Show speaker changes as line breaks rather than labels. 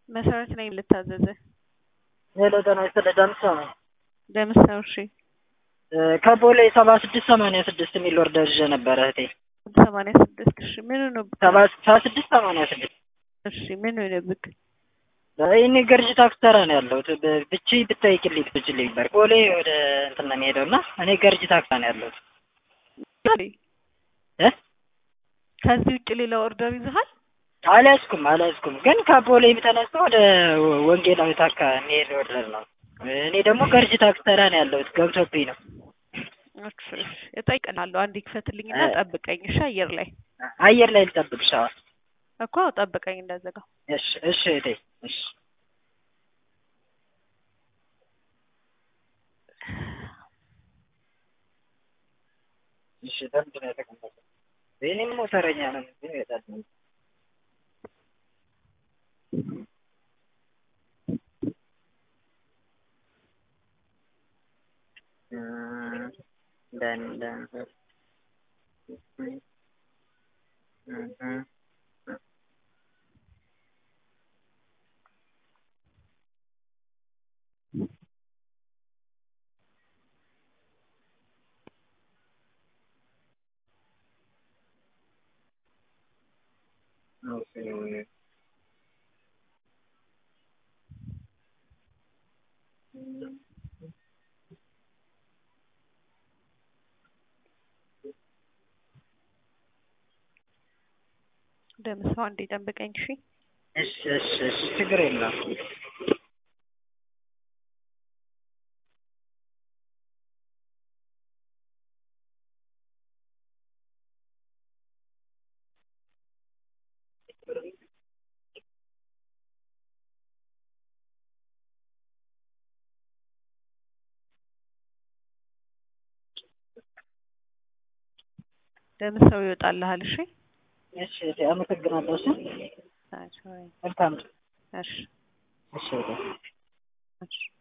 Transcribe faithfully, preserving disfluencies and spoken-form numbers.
መሰረት ነኝ ልታዘዘ
ሄሎ ደህና ይስጥልኝ ነው
ደምሰው እሺ
ከቦሌ ሰባ ስድስት ሰማንያ ስድስት የሚል ኦርደር ይዤ ነበር እህቴ
ሰማንያ ስድስት እሺ ምን ነው
ሰባ ስድስት ሰማንያ ስድስት
እሺ ምን ነው ልብክ
እኔ ገርጂ ታክተራ ነው ያለሁት ብቻ ብታይቅልኝ ትችልኝ ነበር ቦሌ ወደ እንትን ነው የምሄደውና እኔ ገርጂ ታክተራ ነው ያለሁት እ
ከዚህ ውጭ ሌላ ኦርደር ይዘሃል
አላስኩም አላስኩም ግን ከቦሌ ተነስቶ ወደ ወንጌላዊት አካባቢ የሚሄድ ኦርደር ነው እኔ ደግሞ ገርጂ ታክተራ ነው ያለሁት ገብቶብኝ ነው
እሺ እጠይቅልሃለሁ አንዴ ክፈትልኝና ጠብቀኝ እሺ አየር ላይ
አየር ላይ ልጠብቅሽ አዎ
እኮ ጠብቀኝ እንዳዘጋው
እሺ እሺ እቴ እሺ እሺ ለምንድን ነው የተቀመጠው እኔም ሞተረኛ ነኝ ግን ይወጣል dan dan mhm okay
ደምሰው አንዴ ጠብቀኝ እሺ
እሺ እሺ እሺ ችግር የለም
ደምሰው ይወጣልሃል እሺ
እሺ አመሰግናለሁ እሺ
አይ
መልካም
እሺ
እሺ እሺ